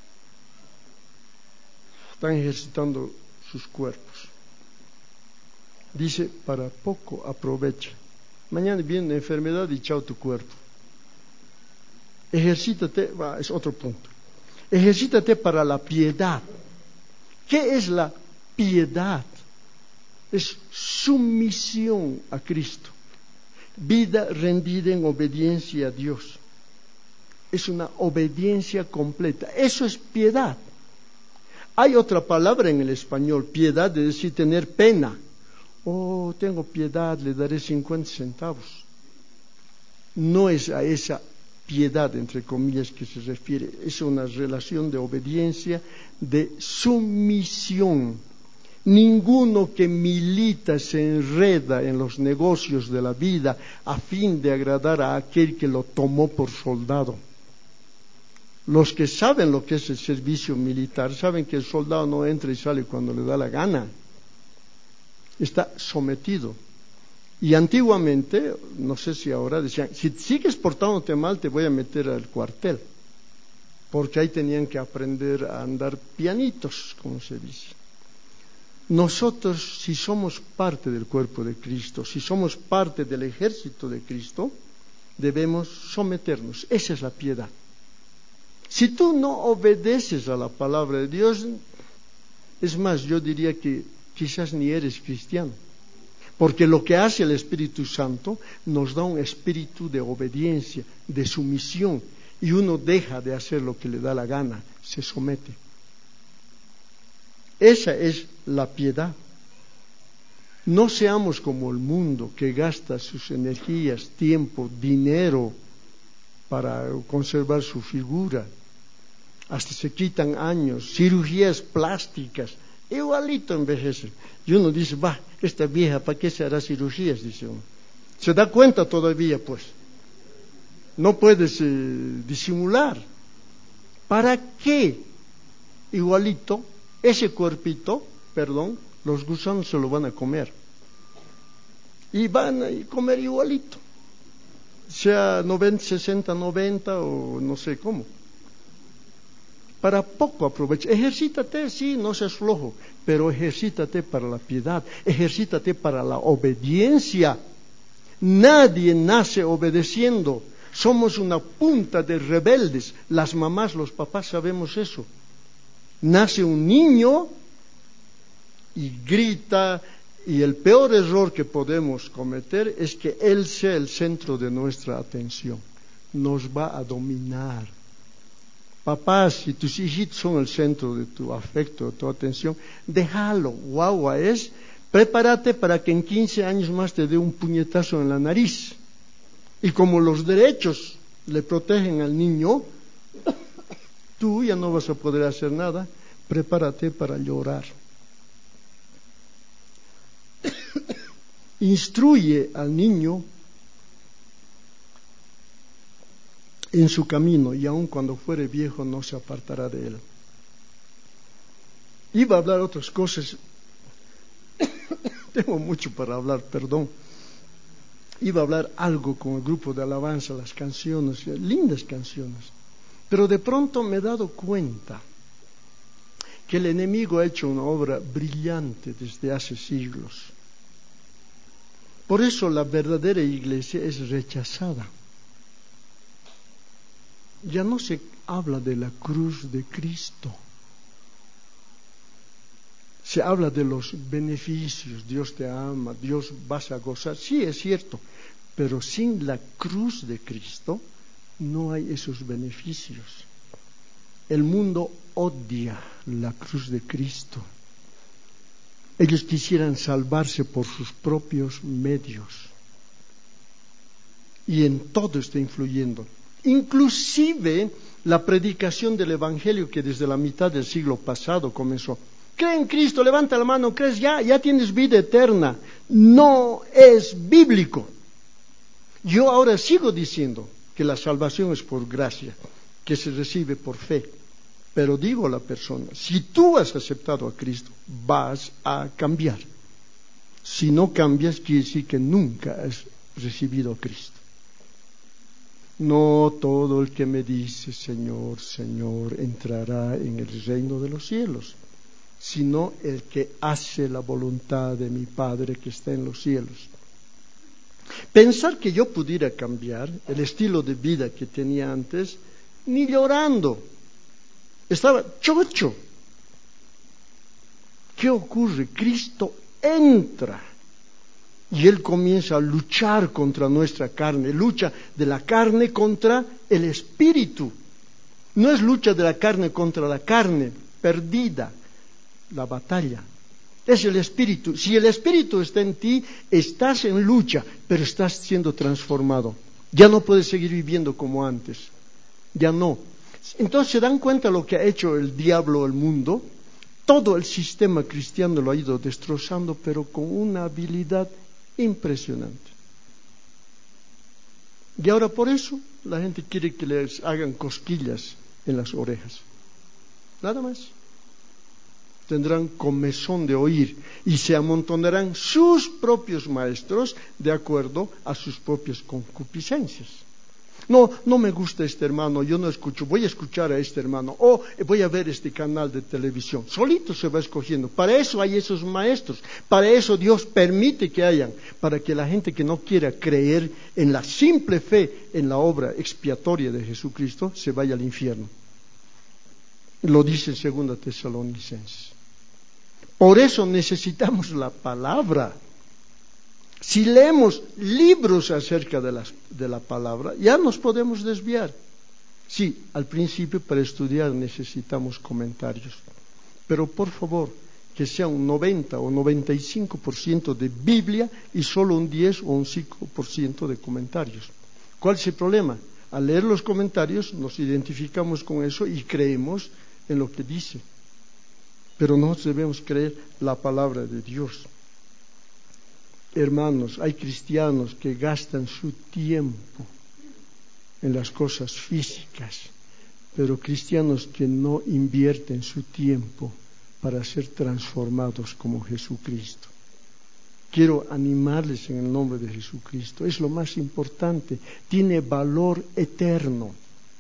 Están ejercitando sus cuerpos. Dice, para poco aprovecha. Mañana viene una enfermedad y chao tu cuerpo. Ejercítate, va, es otro punto. Ejercítate para la piedad. ¿Qué es la piedad? Es sumisión a Cristo. Vida rendida en obediencia a Dios. Es una obediencia completa. Eso es piedad. Hay otra palabra en el español, piedad, de decir tener pena. Oh, tengo piedad, le daré cincuenta centavos. No es a esa piedad, entre comillas, que se refiere. Es una relación de obediencia, de sumisión. Ninguno que milita se enreda en los negocios de la vida a fin de agradar a aquel que lo tomó por soldado. Los que saben lo que es el servicio militar saben que el soldado no entra y sale cuando le da la gana. Está sometido. Y antiguamente, no sé si ahora, decían, si sigues portándote mal te voy a meter al cuartel. Porque ahí tenían que aprender a andar pianitos, como se dice. Nosotros, si somos parte del cuerpo de Cristo, si somos parte del ejército de Cristo, debemos someternos. Esa es la piedad. Si tú no obedeces a la palabra de Dios, es más, yo diría que quizás ni eres cristiano. Porque lo que hace el Espíritu Santo nos da un espíritu de obediencia, de sumisión, y uno deja de hacer lo que le da la gana, se somete. Esa es la piedad. No seamos como el mundo que gasta sus energías, tiempo, dinero para conservar su figura. Hasta se quitan años, cirugías plásticas, igualito envejecen. Y uno dice, va, esta vieja, ¿para qué se hará cirugías? Dice uno. Se da cuenta todavía, pues. No puedes eh, disimular. ¿Para qué? Igualito, ese cuerpito, perdón, los gusanos se lo van a comer. Y van a comer igualito. Sea noventa, sesenta, noventa o no sé cómo. Para poco aprovecha. Ejercítate, sí, no seas flojo, pero ejercítate para la piedad, ejercítate para la obediencia. Nadie nace obedeciendo. Somos una punta de rebeldes. Las mamás, los papás sabemos eso. Nace un niño y grita, y el peor error que podemos cometer es que él sea el centro de nuestra atención. Nos va a dominar. Papás, si tus hijitos son el centro de tu afecto, de tu atención, déjalo, guagua es, prepárate para que en quince años más te dé un puñetazo en la nariz. Y como los derechos le protegen al niño, tú ya no vas a poder hacer nada, prepárate para llorar. Instruye al niño en su camino, y aun cuando fuere viejo no se apartará de él. Iba a hablar otras cosas. Tengo mucho para hablar, perdón. Iba a hablar algo con el grupo de alabanza, las canciones, lindas canciones. Pero de pronto me he dado cuenta que el enemigo ha hecho una obra brillante desde hace siglos. Por eso la verdadera iglesia es rechazada. Ya no se habla de la cruz de Cristo. Se habla de los beneficios, Dios te ama, Dios vas a gozar. Sí, es cierto, pero sin la cruz de Cristo no hay esos beneficios. El mundo odia la cruz de Cristo. Ellos quisieran salvarse por sus propios medios. Y en todo está influyendo. Inclusive la predicación del Evangelio que desde la mitad del siglo pasado comenzó. Cree en Cristo, levanta la mano, crees ya, ya tienes vida eterna. No es bíblico. Yo ahora sigo diciendo que la salvación es por gracia, que se recibe por fe. Pero digo a la persona, si tú has aceptado a Cristo, vas a cambiar. Si no cambias, quiere decir que nunca has recibido a Cristo. No todo el que me dice, Señor, Señor, entrará en el reino de los cielos, sino el que hace la voluntad de mi Padre que está en los cielos. Pensar que yo pudiera cambiar el estilo de vida que tenía antes, ni llorando. Estaba chocho. ¿Qué ocurre? Cristo entra y Él comienza a luchar contra nuestra carne. Lucha de la carne contra el espíritu. No es lucha de la carne contra la carne, perdida la batalla. Es el espíritu. Si el espíritu está en ti, estás en lucha, pero estás siendo transformado. Ya no puedes seguir viviendo como antes. Ya no. Entonces se dan cuenta lo que ha hecho el diablo al mundo. Todo el sistema cristiano lo ha ido destrozando, pero con una habilidad impresionante. Y ahora por eso la gente quiere que les hagan cosquillas en las orejas. Nada más. Tendrán comezón de oír y se amontonarán sus propios maestros de acuerdo a sus propias concupiscencias. No, no me gusta este hermano, yo no escucho, voy a escuchar a este hermano, o voy a ver este canal de televisión. Solito se va escogiendo. Para eso hay esos maestros, para eso Dios permite que hayan, para que la gente que no quiera creer en la simple fe, en la obra expiatoria de Jesucristo, se vaya al infierno. Lo dice en segunda Tesalonicenses. Por eso necesitamos la palabra. Si leemos libros acerca de, las, de la palabra, ya nos podemos desviar. Sí, al principio para estudiar necesitamos comentarios, pero por favor, que sea un noventa o noventa y cinco por ciento de Biblia y solo un diez o un cinco por ciento de comentarios. ¿Cuál es el problema? Al leer los comentarios nos identificamos con eso y creemos en lo que dice. Pero no debemos creer la palabra de Dios. Hermanos, hay cristianos que gastan su tiempo en las cosas físicas, pero cristianos que no invierten su tiempo para ser transformados como Jesucristo. Quiero animarles en el nombre de Jesucristo. Es lo más importante. Tiene valor eterno.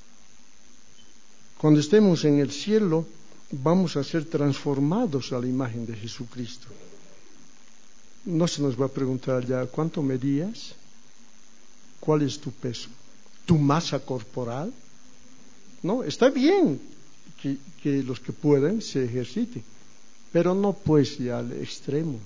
Cuando estemos en el cielo, vamos a ser transformados a la imagen de Jesucristo. No se nos va a preguntar ya, ¿cuánto medías? ¿Cuál es tu peso? ¿Tu masa corporal? No, está bien que, que los que pueden se ejerciten, pero no pues ya al extremo.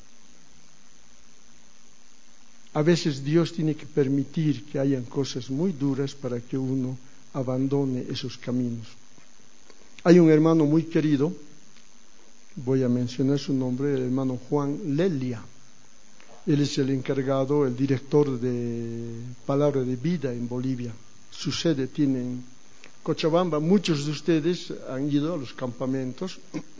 A veces Dios tiene que permitir que hayan cosas muy duras para que uno abandone esos caminos. Hay un hermano muy querido, voy a mencionar su nombre, el hermano Juan Lelia. Él es el encargado, el director de Palabra de Vida en Bolivia. Su sede tiene en Cochabamba. Muchos de ustedes han ido a los campamentos.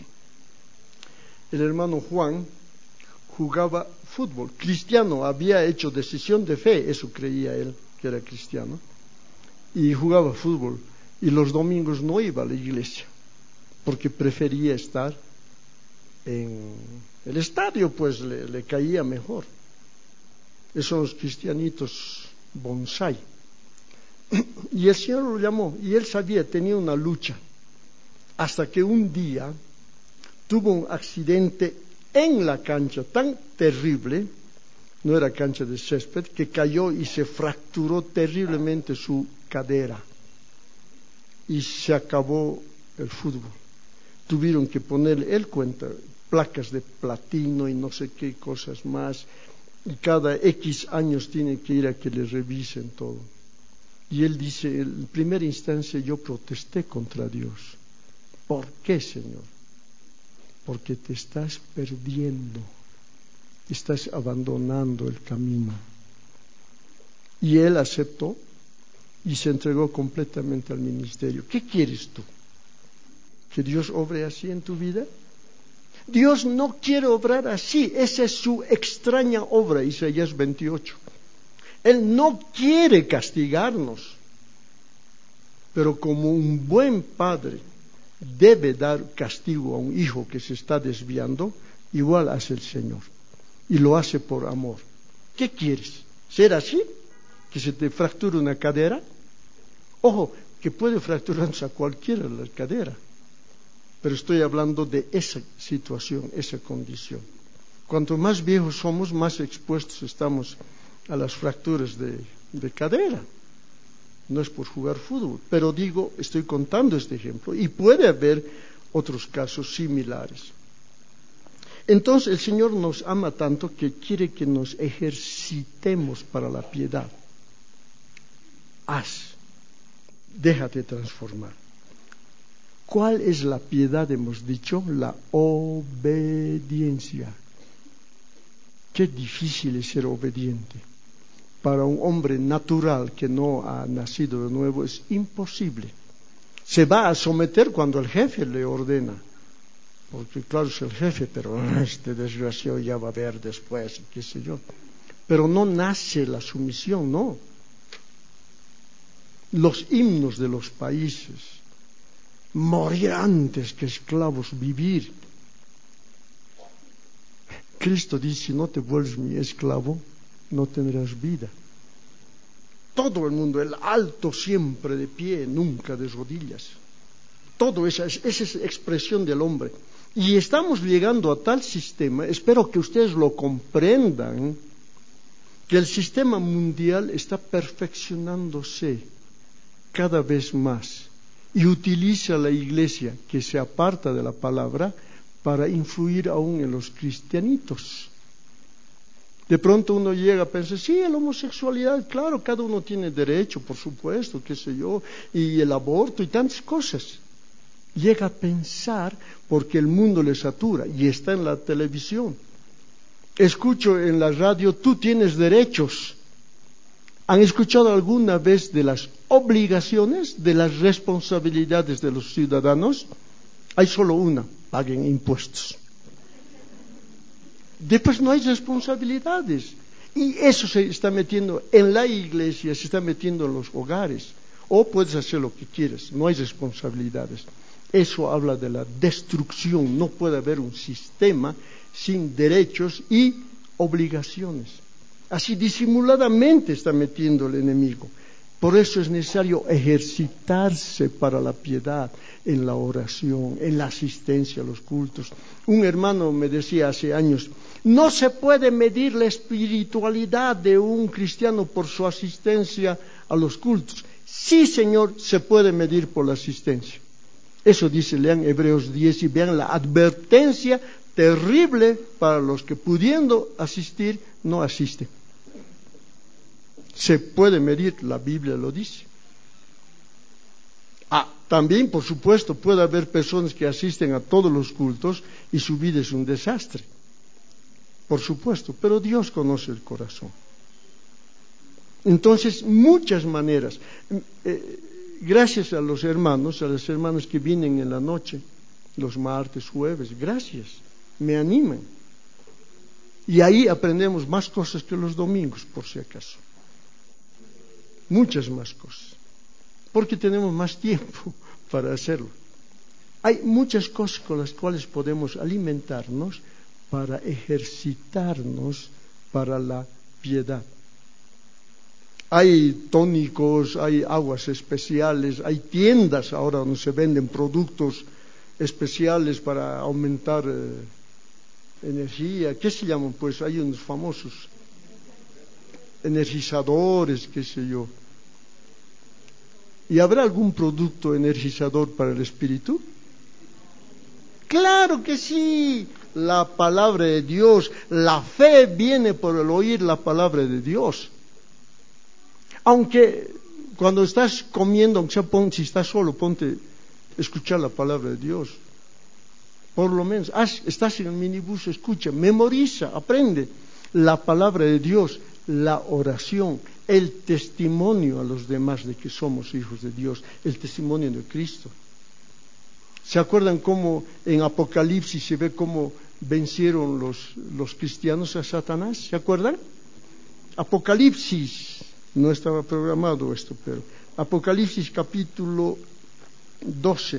El hermano Juan jugaba fútbol, cristiano, había hecho decisión de fe, eso creía él, que era cristiano, y jugaba fútbol. Y los domingos no iba a la iglesia, porque prefería estar en el estadio, pues le, le caía mejor. Esos son los cristianitos bonsai. Y el Señor lo llamó, y él sabía, tenía una lucha, hasta que un día tuvo un accidente en la cancha tan terrible, no era cancha de césped, que cayó y se fracturó terriblemente su cadera. Y se acabó el fútbol. Tuvieron que ponerle, él cuenta, placas de platino y no sé qué cosas más, y cada X años tiene que ir a que le revisen todo. Y él dice, en primera instancia yo protesté contra Dios. ¿Por qué, Señor? Porque te estás perdiendo, estás abandonando el camino. Y él aceptó y se entregó completamente al ministerio. ¿Qué quieres tú? ¿Que Dios obre así en tu vida? Dios no quiere obrar así, esa es su extraña obra, Isaías veintiocho. Él no quiere castigarnos, pero como un buen padre debe dar castigo a un hijo que se está desviando, igual hace el Señor, y lo hace por amor. ¿Qué quieres? ¿Ser así? ¿Que se te fracture una cadera? Ojo, que puede fracturarse a cualquiera la cadera. Pero estoy hablando de esa situación, esa condición. Cuanto más viejos somos, más expuestos estamos a las fracturas de, de cadera. No es por jugar fútbol, pero digo, estoy contando este ejemplo y puede haber otros casos similares. Entonces el Señor nos ama tanto que quiere que nos ejercitemos para la piedad. Haz, déjate transformar. ¿Cuál es la piedad? Hemos dicho, la obediencia. Qué difícil es ser obediente. Para un hombre natural que no ha nacido de nuevo es imposible. Se va a someter cuando el jefe le ordena. Porque claro es el jefe, pero este desgraciado ya va a ver después, qué sé yo. Pero no nace la sumisión, no. Los himnos de los países, morir antes que esclavos vivir. Cristo dice, si no te vuelves mi esclavo, no tendrás vida. Todo el mundo, el alto siempre de pie, nunca de rodillas. Todo esa, esa es expresión del hombre. Y estamos llegando a tal sistema, espero que ustedes lo comprendan, que el sistema mundial está perfeccionándose cada vez más y utiliza la iglesia que se aparta de la palabra para influir aún en los cristianitos. De pronto uno llega a pensar, sí, la homosexualidad, claro, cada uno tiene derecho, por supuesto, qué sé yo, y el aborto y tantas cosas. Llega a pensar porque el mundo le satura y está en la televisión. Escucho en la radio, tú tienes derechos. ¿Han escuchado alguna vez de las obligaciones, de las responsabilidades de los ciudadanos? Hay solo una, paguen impuestos. Después no hay responsabilidades. Y eso se está metiendo en la iglesia, se está metiendo en los hogares. O puedes hacer lo que quieras, no hay responsabilidades. Eso habla de la destrucción. No puede haber un sistema sin derechos y obligaciones. Así disimuladamente está metiendo el enemigo. Por eso es necesario ejercitarse para la piedad, en la oración, en la asistencia a los cultos. Un hermano me decía hace años, no se puede medir la espiritualidad de un cristiano por su asistencia a los cultos. Sí, Señor, se puede medir por la asistencia. Eso dice, lean Hebreos diez y vean la advertencia terrible para los que pudiendo asistir, no asisten. Se puede medir, la Biblia lo dice. Ah, también, por supuesto, puede haber personas que asisten a todos los cultos y su vida es un desastre. Por supuesto, pero Dios conoce el corazón. Entonces, muchas maneras. Eh, gracias a los hermanos, a los hermanos que vienen en la noche, los martes, jueves, gracias, me animan. Y ahí aprendemos más cosas que los domingos, por si acaso. Muchas más cosas, porque tenemos más tiempo para hacerlo. Hay muchas cosas con las cuales podemos alimentarnos para ejercitarnos para la piedad. Hay tónicos, hay aguas especiales, hay tiendas ahora donde se venden productos especiales para aumentar eh, energía. ¿Qué se llaman? Pues hay unos famosos energizadores, qué sé yo. ¿Y habrá algún producto energizador para el espíritu? Claro que sí. la palabra de Dios. La fe viene por el oír la palabra de Dios. Aunque cuando estás comiendo, aunque sea pon, si estás solo, ponte a escuchar la palabra de Dios. Por lo menos, haz, estás en el minibús, escucha, memoriza, aprende la palabra de Dios, la oración, el testimonio a los demás de que somos hijos de Dios, el testimonio de Cristo. ¿Se acuerdan cómo en Apocalipsis se ve cómo vencieron los, los cristianos a Satanás? ¿Se acuerdan? Apocalipsis, no estaba programado esto, pero Apocalipsis capítulo doce.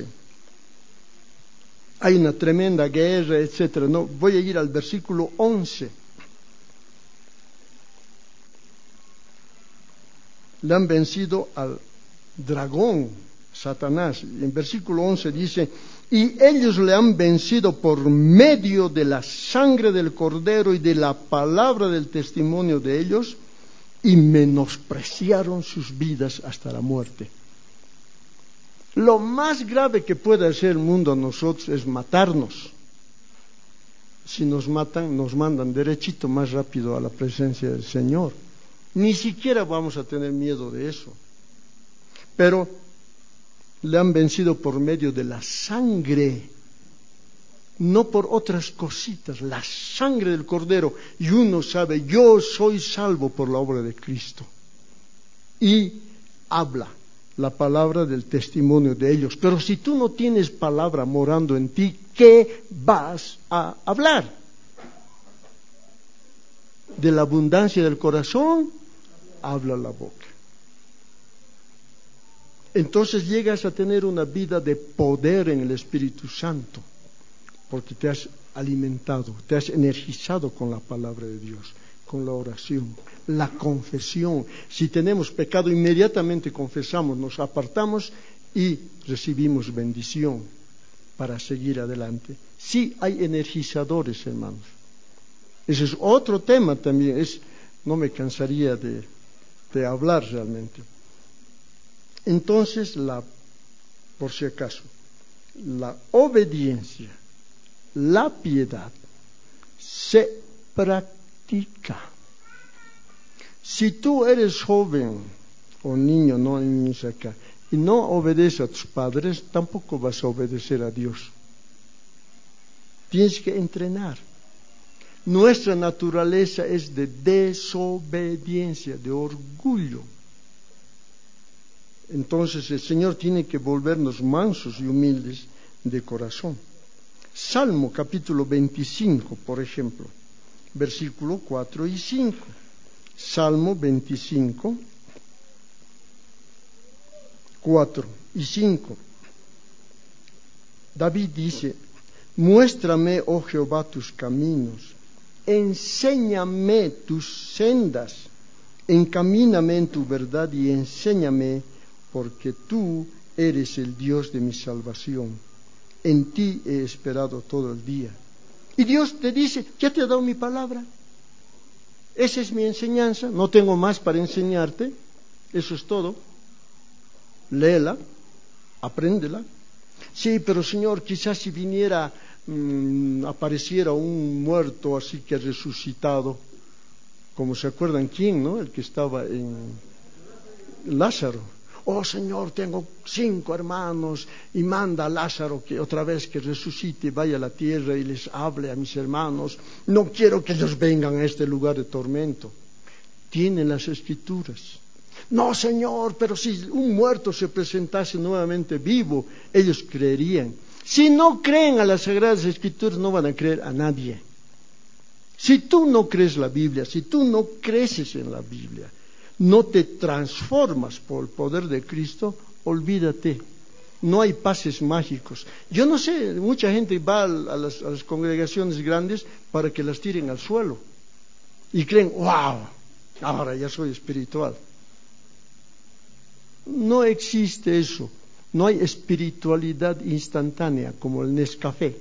Hay una tremenda guerra, etcétera. No, voy a ir al versículo once. Le han vencido al dragón, Satanás. En versículo once dice: y ellos le han vencido por medio de la sangre del Cordero y de la palabra del testimonio de ellos, y menospreciaron sus vidas hasta la muerte. Lo más grave que puede hacer el mundo a nosotros es matarnos. Si nos matan, nos mandan derechito más rápido a la presencia del Señor. Ni siquiera vamos a tener miedo de eso. Pero le han vencido por medio de la sangre, no por otras cositas, la sangre del Cordero. Y uno sabe, yo soy salvo por la obra de Cristo. Y habla la palabra del testimonio de ellos. Pero si tú no tienes palabra morando en ti, ¿qué vas a hablar? De la abundancia del corazón habla la boca. Entonces llegas a tener una vida de poder en el Espíritu Santo, porque te has alimentado, te has energizado con la palabra de Dios, con la oración, la confesión. Si tenemos pecado, inmediatamente confesamos, nos apartamos y recibimos bendición para seguir adelante. Sí hay energizadores, hermanos. Ese es otro tema también, es, no me cansaría de, de hablar realmente. Entonces, la, por si acaso, la obediencia, la piedad, se practica. Si tú eres joven o niño, no niños acá, y no obedeces a tus padres, tampoco vas a obedecer a Dios. Tienes que entrenar. Nuestra naturaleza es de desobediencia, de orgullo. Entonces el Señor tiene que volvernos mansos y humildes de corazón. Salmo capítulo veinticinco, por ejemplo, versículo cuatro y cinco. Salmo veinticinco, cuatro y cinco. David dice: muéstrame, oh Jehová, tus caminos, enséñame tus sendas, encamíname en tu verdad y enséñame, porque tú eres el Dios de mi salvación. En ti he esperado todo el día. Y Dios te dice: ya te he dado mi palabra. Esa es mi enseñanza. No tengo más para enseñarte. Eso es todo. Léela, apréndela. Sí, pero Señor, quizás si viniera, mmm, apareciera un muerto así que resucitado, como se acuerdan quién, ¿no? El que estaba en Lázaro. Oh Señor, tengo cinco hermanos, y manda a Lázaro que otra vez que resucite, vaya a la tierra y les hable a mis hermanos. No quiero que ellos vengan a este lugar de tormento. Tienen las Escrituras. No, Señor, pero si un muerto se presentase nuevamente vivo, ellos creerían. Si no creen a las Sagradas Escrituras, no van a creer a nadie. Si tú no crees la Biblia, si tú no creces en la Biblia, no te transformas por el poder de Cristo, olvídate. No hay pases mágicos. Yo no sé, mucha gente va a las, a las congregaciones grandes para que las tiren al suelo y creen, wow, ahora ya soy espiritual. No existe eso. No hay espiritualidad instantánea como el Nescafé.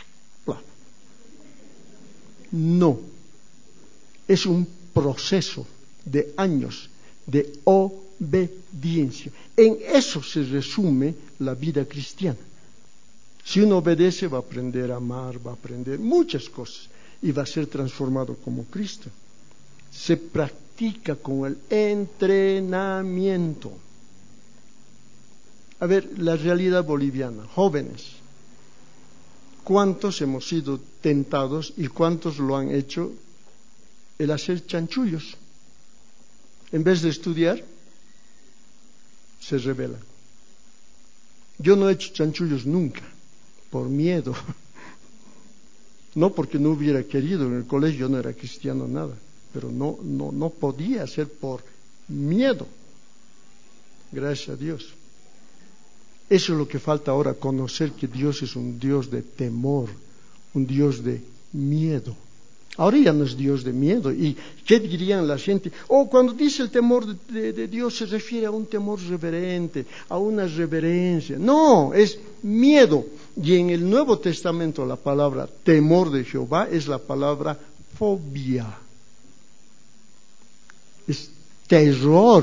No. Es un proceso de años de obediencia. En eso se resume la vida cristiana. Si uno obedece, va a aprender a amar, va a aprender muchas cosas y va a ser transformado como Cristo. Se practica con el entrenamiento. A ver, la realidad boliviana, jóvenes, ¿cuántos hemos sido tentados y cuántos lo han hecho el hacer chanchullos? En vez de estudiar, se rebelan. Yo no he hecho chanchullos nunca, por miedo. No porque no hubiera querido, en el colegio no era cristiano nada, pero no, no, no podía hacer por miedo. Gracias a Dios. Eso es lo que falta ahora, conocer que Dios es un Dios de temor, un Dios de miedo. Ahora ya no es Dios de miedo. ¿Y qué dirían la gente? Oh, cuando dice el temor de, de, de Dios se refiere a un temor reverente, a una reverencia. No, es miedo. Y en el Nuevo Testamento la palabra temor de Jehová es la palabra fobia. Es terror.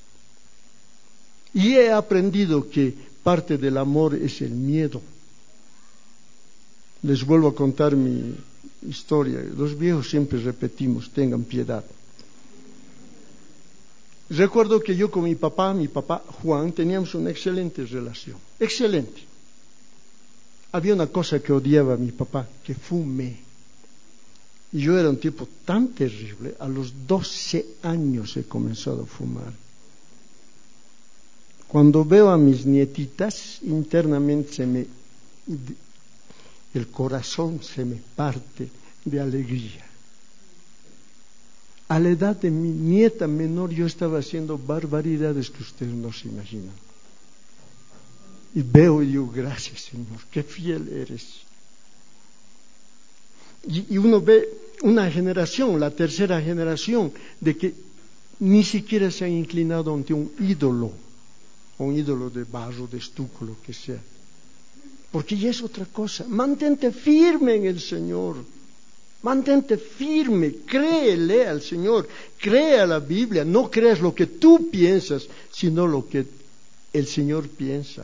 Y he aprendido que parte del amor es el miedo. Les vuelvo a contar mi historia. Los viejos siempre repetimos, tengan piedad. Recuerdo que yo con mi papá, mi papá Juan, teníamos una excelente relación. Excelente. Había una cosa que odiaba a mi papá, que fumé. Y yo era un tipo tan terrible, a los doce años he comenzado a fumar. Cuando veo a mis nietitas, internamente se me, el corazón se me parte de alegría. A la edad de mi nieta menor yo estaba haciendo barbaridades que ustedes no se imaginan. Y veo y digo, gracias Señor, qué fiel eres. Y, y uno ve una generación, la tercera generación, de que ni siquiera se han inclinado ante un ídolo. Un ídolo de barro, de estuco, lo que sea. Porque ya es otra cosa. Mantente firme en el Señor. Mantente firme. Créele al Señor. Cree a la Biblia. No creas lo que tú piensas, sino lo que el Señor piensa.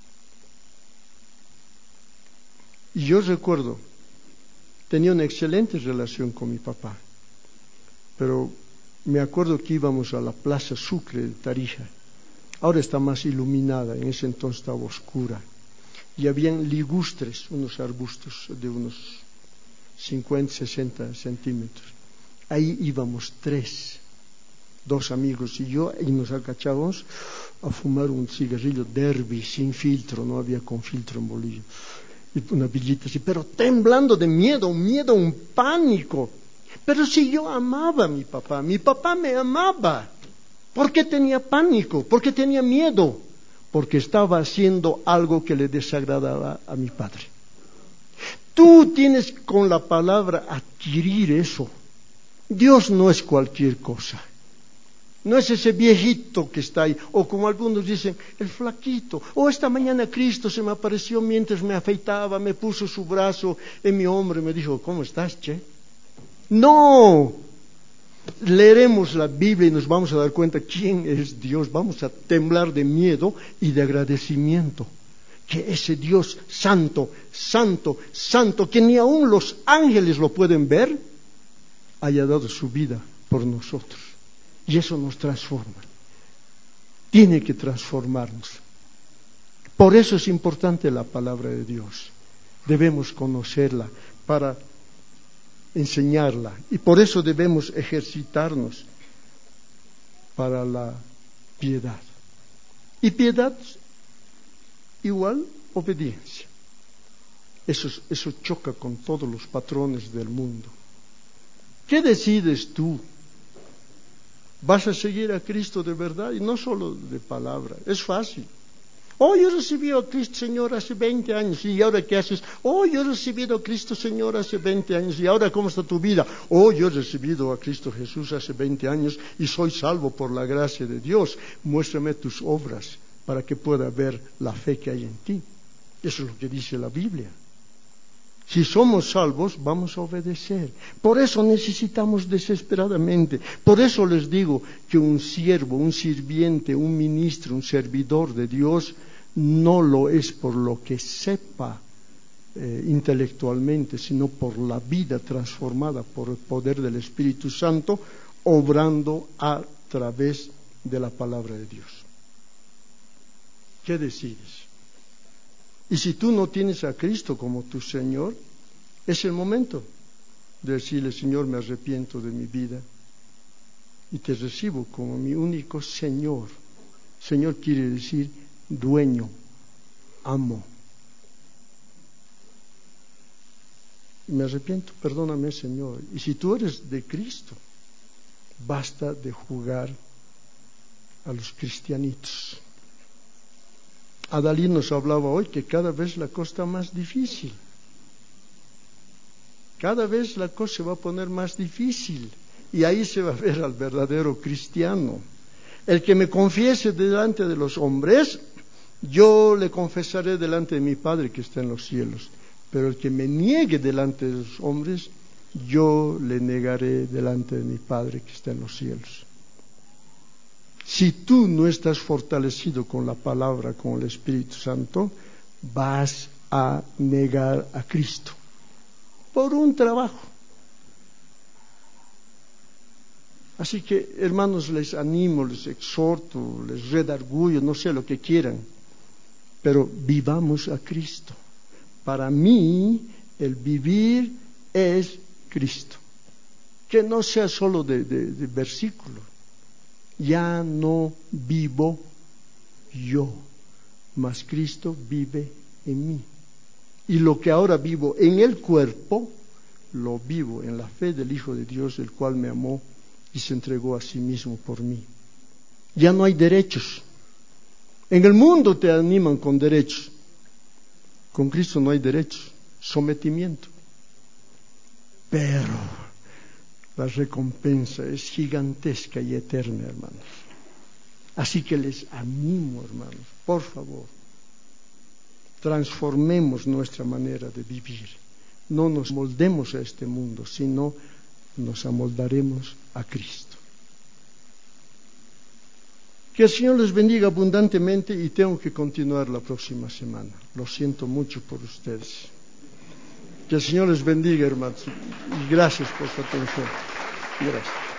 Y yo recuerdo, tenía una excelente relación con mi papá. Pero me acuerdo que íbamos a la Plaza Sucre de Tarija. Ahora está más iluminada, en ese entonces estaba oscura. Y habían ligustres, unos arbustos de unos cincuenta, sesenta centímetros. Ahí íbamos tres, dos amigos y yo, y nos agachábamos a fumar un cigarrillo Derby sin filtro, no había con filtro en Bolivia. Y una villita así, pero temblando de miedo, un miedo, un pánico. Pero si yo amaba a mi papá, mi papá me amaba. ¿Por qué tenía pánico? ¿Por qué tenía miedo? Porque estaba haciendo algo que le desagradaba a mi padre. Tú tienes con la palabra adquirir eso. Dios no es cualquier cosa. No es ese viejito que está ahí, o como algunos dicen, el flaquito. O esta mañana Cristo se me apareció mientras me afeitaba, me puso su brazo en mi hombro y me dijo, ¿cómo estás, che? No. Leeremos la Biblia y nos vamos a dar cuenta quién es Dios. Vamos a temblar de miedo y de agradecimiento. Que ese Dios santo, santo, santo, que ni aun los ángeles lo pueden ver, haya dado su vida por nosotros. Y eso nos transforma. Tiene que transformarnos. Por eso es importante la palabra de Dios. Debemos conocerla para enseñarla, y por eso debemos ejercitarnos para la piedad. Y piedad igual obediencia. Eso, eso choca con todos los patrones del mundo. ¿Qué decides tú? ¿Vas a seguir a Cristo de verdad? Y no solo de palabra, es fácil. Oh, yo recibí a Cristo Señor hace veinte años, ¿y ahora qué haces? Oh, yo he recibido a Cristo Señor hace veinte años, ¿y ahora cómo está tu vida? Oh, yo he recibido a Cristo Jesús hace veinte años y soy salvo por la gracia de Dios. Muéstrame tus obras para que pueda ver la fe que hay en ti. Eso es lo que dice la Biblia. Si somos salvos, vamos a obedecer. Por eso necesitamos desesperadamente. Por eso les digo que un siervo, un sirviente, un ministro, un servidor de Dios, no lo es por lo que sepa, eh, intelectualmente, sino por la vida transformada por el poder del Espíritu Santo, obrando a través de la palabra de Dios. ¿Qué decides? Y si tú no tienes a Cristo como tu Señor, es el momento de decirle: Señor, me arrepiento de mi vida y te recibo como mi único Señor. Señor quiere decir dueño, amo. Y me arrepiento, perdóname, Señor. Y si tú eres de Cristo, basta de jugar a los cristianitos. Adalí nos hablaba hoy que cada vez la cosa está más difícil. Cada vez la cosa se va a poner más difícil. Y ahí se va a ver al verdadero cristiano. El que me confiese delante de los hombres, yo le confesaré delante de mi Padre que está en los cielos. Pero el que me niegue delante de los hombres, yo le negaré delante de mi Padre que está en los cielos. Si tú no estás fortalecido con la palabra, con el Espíritu Santo, vas a negar a Cristo por un trabajo. Así que, hermanos, les animo, les exhorto, les redarguyo, no sé lo que quieran, pero vivamos a Cristo. Para mí, el vivir es Cristo. Que no sea solo de, de, de versículo. Ya no vivo yo, mas Cristo vive en mí. Y lo que ahora vivo en el cuerpo, lo vivo en la fe del Hijo de Dios, el cual me amó y se entregó a sí mismo por mí. Ya no hay derechos. En el mundo te animan con derechos. Con Cristo no hay derechos, sometimiento. Pero la recompensa es gigantesca y eterna, hermanos. Así que les animo, hermanos, por favor, transformemos nuestra manera de vivir. No nos moldemos a este mundo, sino nos amoldaremos a Cristo. Que el Señor les bendiga abundantemente, y tengo que continuar la próxima semana. Lo siento mucho por ustedes. Que el Señor les bendiga, hermanos, y gracias por su atención. Gracias.